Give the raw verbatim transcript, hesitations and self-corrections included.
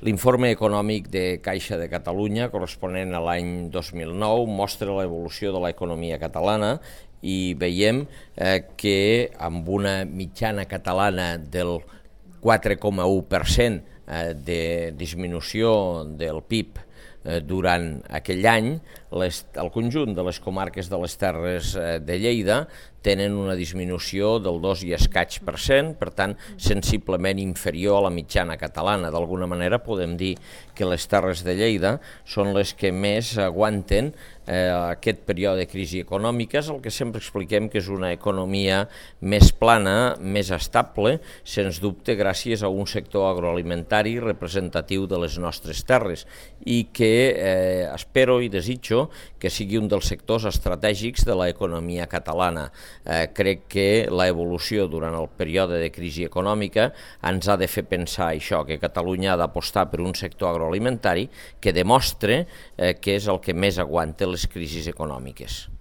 L'informe econòmic de Caixa de Catalunya, corresponent a l'any dos mil nou, mostra l'evolució de l'economia catalana i veiem eh, que amb una mitjana catalana del quatre coma u per cent eh, de disminució del P I B eh, durant aquell any, les, el conjunt de les comarques de les Terres eh, de Lleida tenen una disminució del dos i escaig per cent, per tant, sensiblement inferior a la mitjana catalana. D'alguna manera podem dir que les Terres de Lleida són les que més aguanten eh, aquest període de crisi econòmica, el que sempre expliquem que és una economia més plana, més estable, sens dubte gràcies a un sector agroalimentari representatiu de les nostres terres i que eh, espero i desitjo que sigui un dels sectors estratègics de l'economia catalana. Eh, crec que l'evolució durant el període de crisi econòmica ens ha de fer pensar això, que Catalunya ha d'apostar per un sector agroalimentari que demostre eh, que és el que més aguanta les crisis econòmiques.